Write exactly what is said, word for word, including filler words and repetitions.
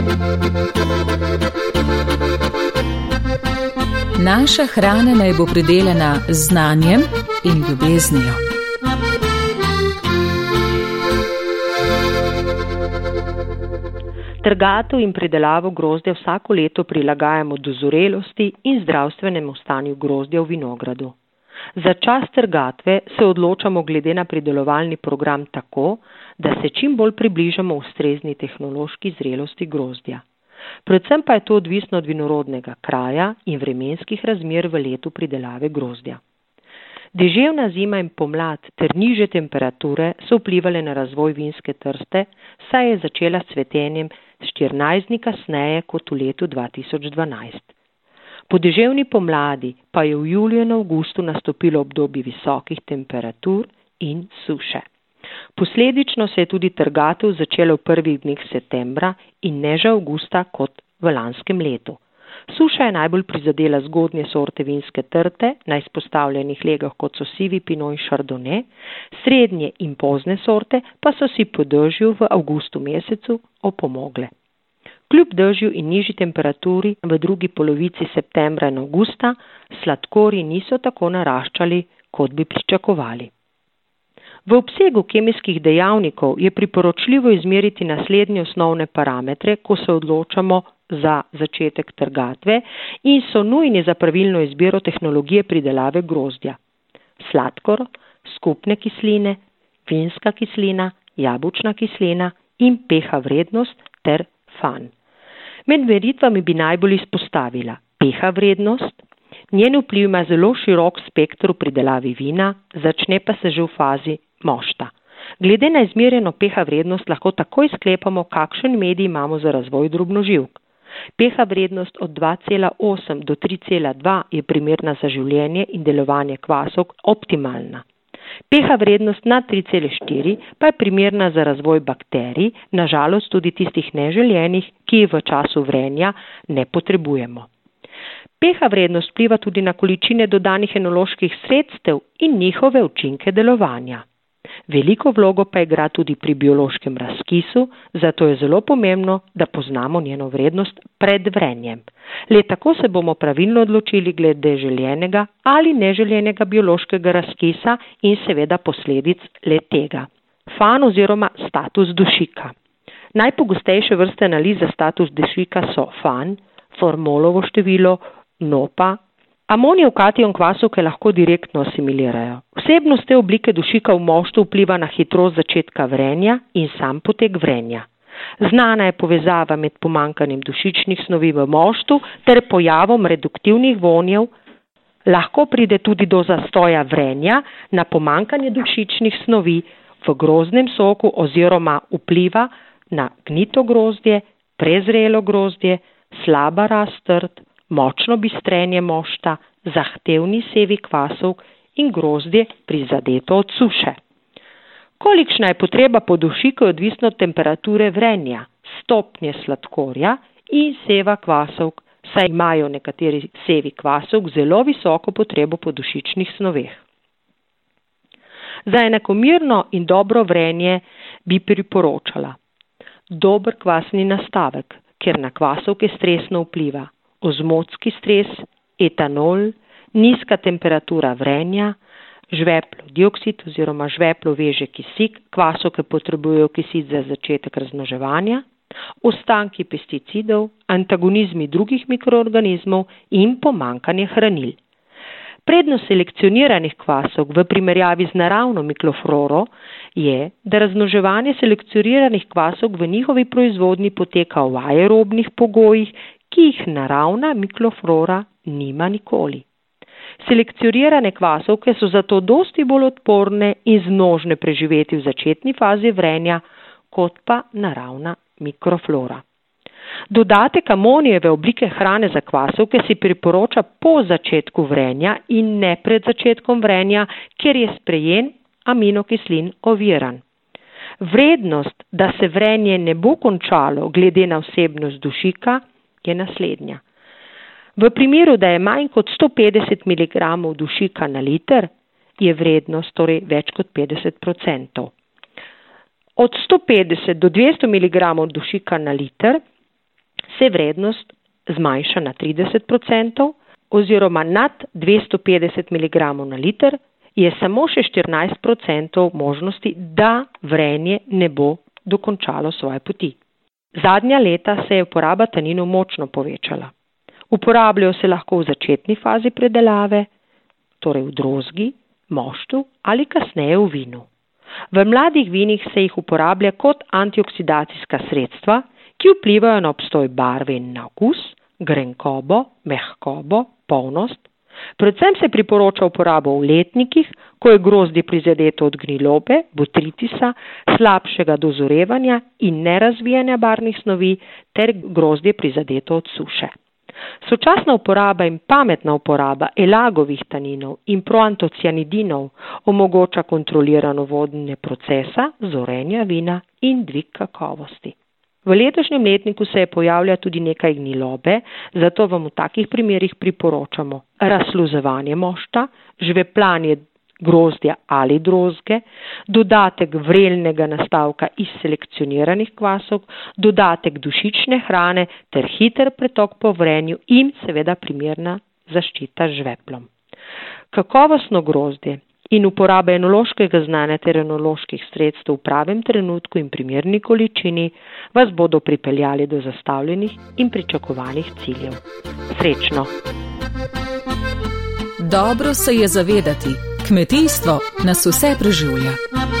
Naša hrana naj bo pridelana z znanjem in ljubeznijo. Trgatev in pridelavo grozdja vsako leto prilagajamo dozorelosti in zdravstvenemu stanju grozdja v vinogradu. Za čas trgatve se odločamo glede na pridelovalni program tako, da se čim bolj približamo ustrezni tehnološki zrelosti grozdja. Predvsem pa je to odvisno od vinorodnega kraja in vremenskih razmer v letu pridelave grozdja. Deževna zima in pomlad ter nižje temperature so vplivali na razvoj vinske trste, saj je začela s cvetenjem štirinajst dni kasneje kot v letu dva tisoč dvanajst. Po deževni pomladi pa je v juliju in avgustu nastopilo obdobje visokih temperatur in suše. Posledično se je tudi trgatev začela v prvih dneh septembra in ne že avgusta kot v lanskem letu. Suša je najbolj prizadela zgodnje sorte vinske trte na izpostavljenih legah kot so sivi pinot in chardonnay, srednje in pozne sorte pa so si po dežju v avgustu mesecu opomogle. Kljub dežju in nižji temperaturi v drugi polovici septembra in avgusta sladkorji niso tako naraščali, kot bi pričakovali. V obsegu kemijskih dejavnikov je priporočljivo izmeriti naslednje osnovne parametre, ko se odločamo za začetek trgatve in so nujni za pravilno izbiro tehnologije pridelave grozdja. Sladkor, skupne kisline, vinska kislina, jabolčna kislina in pH vrednost ter fan. Med meritvami bi najbolj izpostavila pH vrednost. Njen vpliv ima zelo širok spekter v pridelavi vina, začne pa se že v fazi mošta. Glede na izmerjeno pH vrednost lahko takoj sklepamo, kakšen medij imamo za razvoj drobnoživk. pH vrednost od dva cela osem do tri cela dva je primerna za življenje in delovanje kvasov optimalna. pH vrednost nad tri cela štiri pa je primerna za razvoj bakterij, nažalost tudi tistih neželjenih, ki jih v času vrenja ne potrebujemo. pH vrednost vpliva tudi na količine dodanih enoloških sredstev in njihove učinke delovanja. Veliko vlogo pa igra tudi pri biološkem razkisu, zato je zelo pomembno, da poznamo njeno vrednost pred vrenjem. Le tako se bomo pravilno odločili glede željenega ali neželjenega biološkega razkisa in seveda posledic le tega. Fan oziroma status dušika. Najpogostejše vrste analiz za status dušika so fan, formolovo število, nopa. Amonijev kation kvasovke lahko direktno asimilirajo. Vsebnost te oblike dušika v moštu vpliva na hitrost začetka vrenja in sam potek vrenja. Znana je povezava med pomanjkanjem dušičnih snovi v moštu ter pojavom reduktivnih vonjev. Lahko pride tudi do zastoja vrenja na pomanjkanje dušičnih snovi v grozdnem soku oziroma vpliva na gnito grozdje, prezrelo grozdje, slaba rast trt, močno bistrenje mošta, zahtevni sevi kvasov in grozdje prizadeto od suše. Kolikšna je potreba po dušiku je odvisno od temperature vrenja, stopnje sladkorja in seva kvasov, saj imajo nekateri sevi kvasov zelo visoko potrebo po dušičnih snoveh. Za enakomerno in dobro vrenje bi priporočala dober kvasni nastavek, ker na kvasovke stresno vpliva ozmotski stres, etanol, nizka temperatura vrenja, žveplov dioksid oziroma žveplov veže kisik, kvasovke potrebujejo kisik za začetek razmnoževanja, ostanki pesticidov, antagonizmi drugih mikroorganizmov in pomanjkanje hranil. Prednost selekcioniranih kvasov v primerjavi z naravno mikrofloro je, da razmnoževanje selekcioniranih kvasov v njihovi proizvodnji poteka v aerobnih pogojih, ki jih naravna mikroflora nima nikoli. Selekcionirane kvasovke so zato dosti bolj odporne in zmožne preživeti v začetni fazi vrenja, kot pa naravna mikroflora. Dodatek amonijeve oblike hrane za kvasovke se priporoča po začetku vrenja in ne pred začetkom vrenja, ker je sprejem aminokislin oviran. Vrednost, da se vrenje ne bo končalo glede na vsebnost dušika, je naslednja. V primeru, da je manj kot sto petdeset miligramov dušika na liter, je vrednost torej več kot petdeset procentov. Od sto petdeset do dvesto miligramov dušika na liter se vrednost zmanjša na trideset odstotkov oziroma nad dvesto petdeset miligramov na liter, je samo še štirinajst odstotkov možnosti, da vrenje ne bo dokončalo svoje poti. Zadnja leta se je uporaba taninov močno povečala. Uporabljajo se lahko v začetni fazi predelave, torej v drozgi, moštu ali kasneje v vinu. V mladih vinih se jih uporablja kot antioksidacijska sredstva, ki vplivajo na obstoj barve in na okus, grenkobo, mehkobo, polnost. Predvsem se priporoča uporabo v letnikih, ko je grozdje prizadeto od gnilobe, botritisa, slabšega dozorevanja in nerazvijanja barvnih snovi ter grozdje prizadeto od suše. Sočasna uporaba in pametna uporaba elagovih taninov in proantocianidinov omogoča kontrolirano vodenje procesa, zorenja vina in dvig kakovosti. V letošnjem letniku se je pojavlja tudi nekaj gnilobe, zato vam v takih primerih priporočamo razsluzevanje mošta, žveplanje grozdja ali drozge, dodatek vrelnega nastavka iz selekcioniranih kvasov, dodatek dušične hrane ter hiter pretok po vrenju in seveda primerna zaščita z žveplom. Kakovostno grozdje in uporaba enološkega znanja ter enoloških sredstev v pravem trenutku in primerni količini vas bodo pripeljali do zastavljenih in pričakovanih ciljev. Srečno! Dobro se je zavedati, kmetijstvo nas vse preživlja.